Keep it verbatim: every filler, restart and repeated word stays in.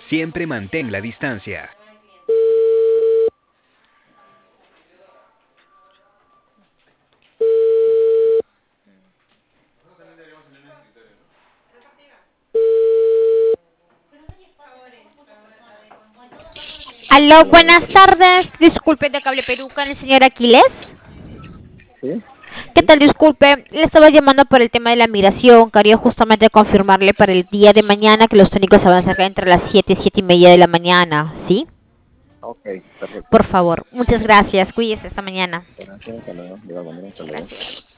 Siempre mantén la distancia. Aló, Hola, buenas buenas tardes. tardes. Disculpe de Cable Perú con el señor Aquiles. ¿Sí? ¿Qué ¿Sí? tal? Disculpe, le estaba llamando por el tema de la migración. Quería justamente confirmarle para el día de mañana que los técnicos se van a acercar entre las siete y siete y media de la mañana, ¿sí? Ok, perfecto. Por favor, muchas gracias. Cuídese esta mañana. Gracias, hasta luego. De igual manera, hasta luego. Gracias.